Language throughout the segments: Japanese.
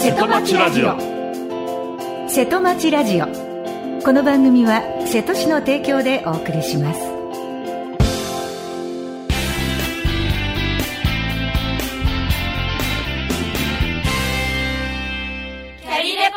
瀬戸町ラジオ。瀬戸町ラジオ、この番組は瀬戸市の提供でお送りします。 キャリレ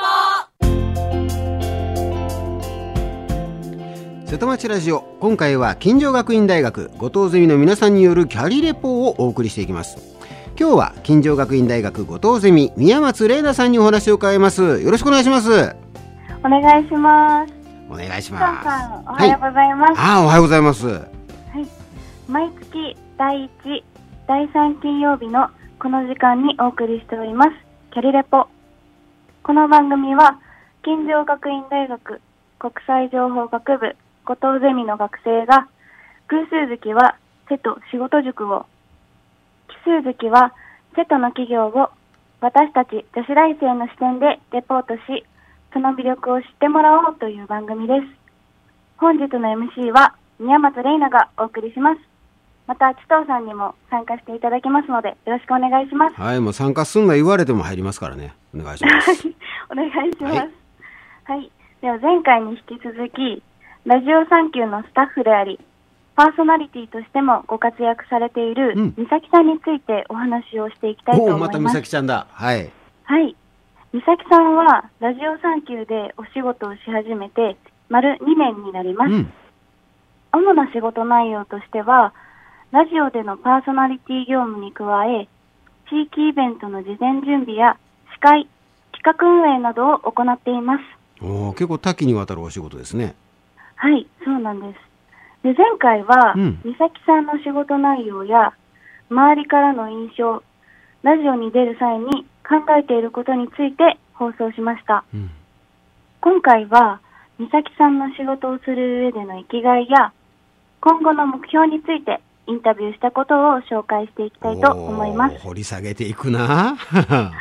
ポ。 瀬戸町ラジオ、今回は金城学院大学後藤ゼミの皆さんによるキャリレポをお送りしていきます。今日は金城学院大学後藤ゼミ宮松玲奈さんにお話を伺います。よろしくお願いします。 お願いします。 お願いします。 さん、おはようございます。 おはようございます。 はい、毎月第1、第3金曜日のこの時間にお送りしておりますキャリレポ。この番組は金城学院大学国際情報学部後藤ゼミの学生が偶数月は瀬戸仕事塾を、奇数月は瀬戸の企業を私たち女子大生の視点でレポートし、その魅力を知ってもらおうという番組です。本日の MC は宮松玲奈がお送りします。また千藤さんにも参加していただきますのでよろしくお願いします。 はい、もう参加すんな言われても入りますからね。お願いします。 お願いします。はい、では前回に引き続きラジオサンキューのスタッフでありパーソナリティとしてもご活躍されている美咲さんについてお話をしていきたいと思います。 また美咲ちゃんだ。はい。 はい。美咲さんはラジオサンキューでお仕事をし始めて丸2年になります。主な仕事内容としては、ラジオでのパーソナリティ業務に加え、地域イベントの事前準備や司会、企画運営などを行っています。 結構多岐にわたるお仕事ですね。 はい、そうなんです。で、前回は、美咲さんの仕事内容や周りからの印象、ラジオに出る際に考えていることについて放送しました。今回は美咲さんの仕事をする上での生きがいや今後の目標についてインタビューしたことを紹介していきたいと思います。 掘り下げていくな。 はい。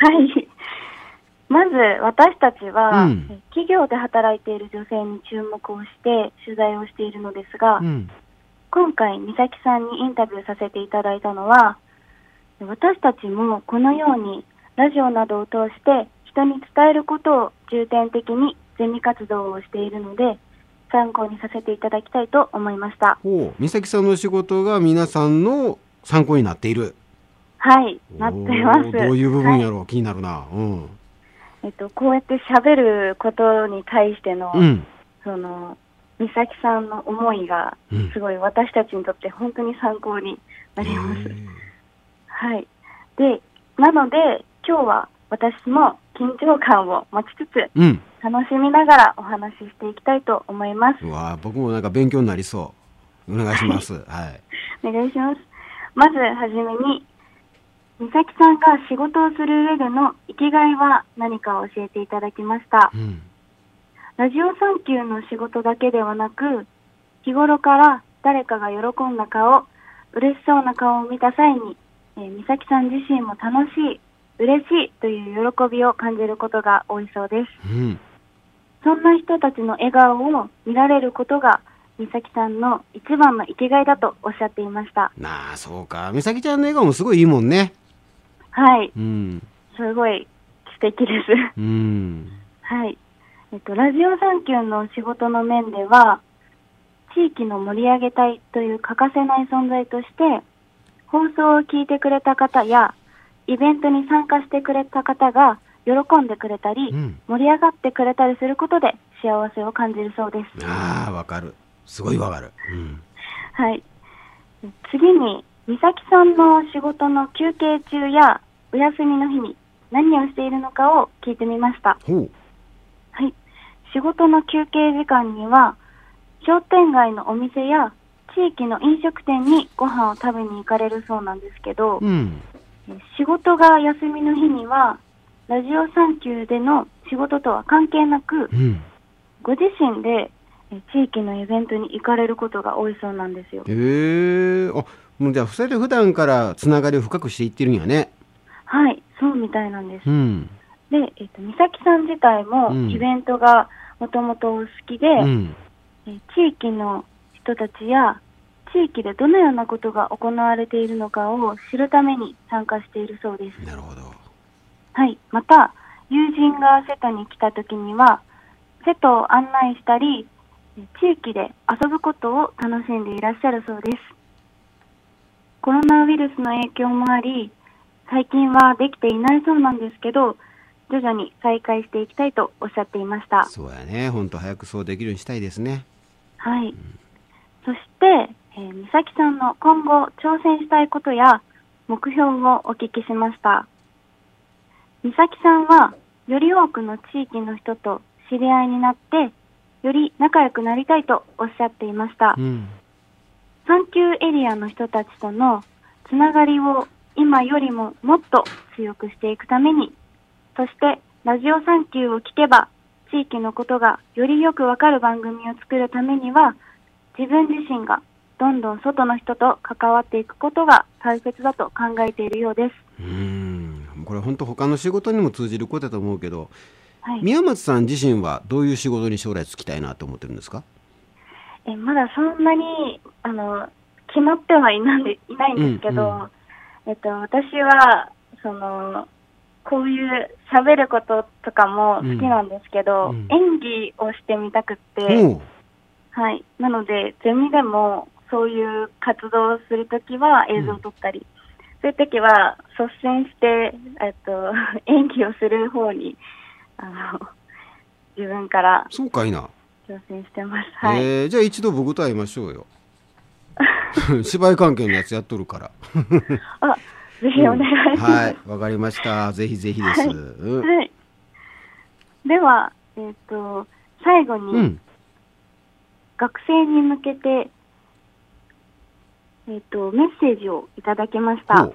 まず私たちは、企業で働いている女性に注目をして取材をしているのですが、今回美咲さんにインタビューさせていただいたのは、私たちもこのようにラジオなどを通して人に伝えることを重点的にゼミ活動をしているので参考にさせていただきたいと思いました。 美咲さんの仕事が皆さんの参考になっている。 はい、なっています。 どういう部分やろう、気になるな。 こうやって喋ることに対しての、その美咲さんの思いがすごい私たちにとって本当に参考になります。はい。で、なので今日は私も緊張感を持ちつつ、楽しみながらお話ししていきたいと思います。 僕もなんか勉強になりそう。お願いします。はい。 お願いします。まずはじめに、美咲さんが仕事をする上での生きがいは何かを教えていただきました。ラジオサンキューの仕事だけではなく、日頃から誰かが喜んだ顔、嬉しそうな顔を見た際に、美咲さん自身も楽しい、嬉しいという喜びを感じることが多いそうです。そんな人たちの笑顔を見られることが美咲さんの一番の生きがいだとおっしゃっていました。 そうか。美咲ちゃんの笑顔もすごいいいもんね。 はい。すごい素敵です。はい。ラジオサンキューの仕事の面では、地域の盛り上げ隊という欠かせない存在として、放送を聞いてくれた方や、イベントに参加してくれた方が喜んでくれたり、盛り上がってくれたりすることで幸せを感じるそうです。 わかる。すごいわかる。 はい。次に、美咲さんの仕事の休憩中やお休みの日に何をしているのかを聞いてみました。はい。仕事の休憩時間には、商店街のお店や地域の飲食店にご飯を食べに行かれるそうなんですけど、仕事が休みの日にはラジオサンキューでの仕事とは関係なく、ご自身で地域のイベントに行かれることが多いそうなんですよ。 もうじゃあそれで普段からつながりを深くしていってるんやね。 はい、そうみたいなんです。で、美咲さん自体もイベントがもともと好きで、地域の人たちや地域でどのようなことが行われているのかを知るために参加しているそうです。 なるほど。 はい。また、 友人が瀬戸に来た時には瀬戸を案内したり、地域で遊ぶことを楽しんでいらっしゃるそうです。コロナウイルスの影響もあり、最近はできていないそうなんですけど、徐々に再開していきたいとおっしゃっていました。 そうやね、本当早くそうできるようにしたいですね。 はい。そして、美咲さんの今後挑戦したいことや目標をお聞きしました。美咲さんはより多くの地域の人と知り合いになってより仲良くなりたいとおっしゃっていました。産休エリアの人たちとのつながりを今よりももっと強くしていくために、そしてラジオ産休を聞けば地域のことがよりよくわかる番組を作るためには、自分自身がどんどん外の人と関わっていくことが大切だと考えているようです。 これ本当他の仕事にも通じることだと思うけど、 はい、 宮松さん自身はどういう仕事に将来就きたいなと思ってるんですか？ まだそんなに決まってはいないんですけど、私はこういう喋ることとかも好きなんですけど、演技をしてみたくって、はい、なのでゼミでもそういう活動をするときは映像を撮ったり、そういうときは率先して演技をする方に自分からそうかいな挑戦してます。はい、 じゃあ一度僕と会いましょうよ。芝居関係のやつやっとるからあ、ぜひお願いします。 はい、わかりました。ぜひぜひです。 はい、では、最後に、学生に向けて、メッセージをいただきました。はい、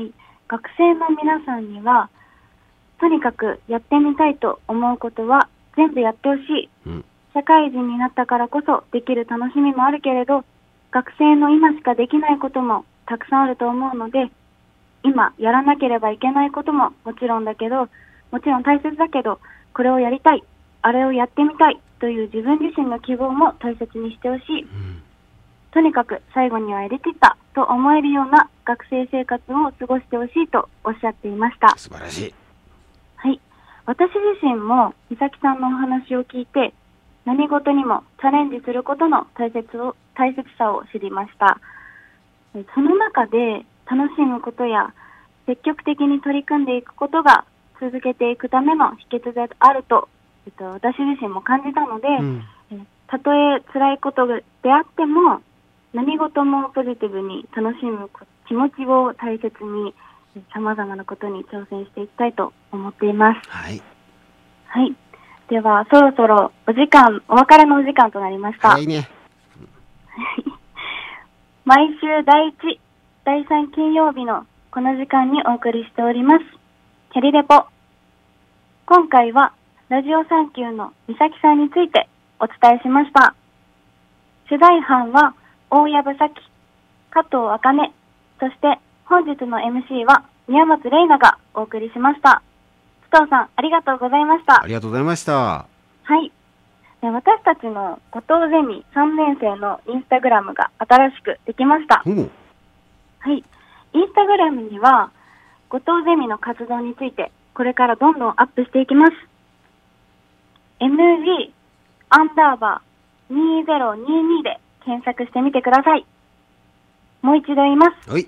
学生の皆さんには、とにかくやってみたいと思うことは全部やってほしい。社会人になったからこそできる楽しみもあるけれど、学生の今しかできないこともたくさんあると思うので、今やらなければいけないことももちろん大切だけど、これをやりたい、あれをやってみたいという自分自身の希望も大切にしてほしい。とにかく最後にはやりきったと思えるような学生生活を過ごしてほしいとおっしゃっていました。 素晴らしい。 はい。私自身も美咲さんのお話を聞いて、何事にもチャレンジすることの大切さを知りました。その中で楽しむことや積極的に取り組んでいくことが続けていくための秘訣であると、私自身も感じたので、たとえ辛いことであっても何事もポジティブに楽しむ気持ちを大切に様々なことに挑戦していきたいと思っています。 はい。 はい。では、そろそろお別れのお時間となりました。 はいね。 毎週第1、第3金曜日のこの時間にお送りしております。キャリレポ。今回は、ラジオ産休の美咲さんについてお伝えしました。取材班は、大藪咲、加藤茜、そして本日の MC は宮松玲奈がお送りしました。須藤さん、ありがとうございました。 ありがとうございました。 はい。私たちの後藤ゼミ3年生のインスタグラムが新しくできました。はい。インスタグラムには後藤ゼミの活動についてこれからどんどんアップしていきます。MG_2022 で検索してみてください。もう一度言います。 はい。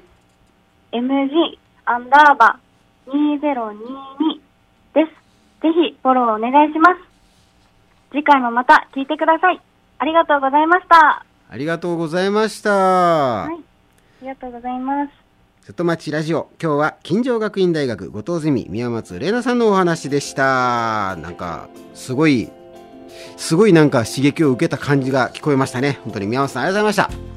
MG_2022 です。ぜひフォローお願いします。次回もまた聞いてください。ありがとうございました。 ありがとうございました。 はい。ありがとうございます。 瀬戸町ラジオ、今日は金城学院大学後藤ゼミ宮松玲奈さんのお話でした。なんかすごいなんか刺激を受けた感じが聞こえましたね。本当に宮松さんありがとうございました。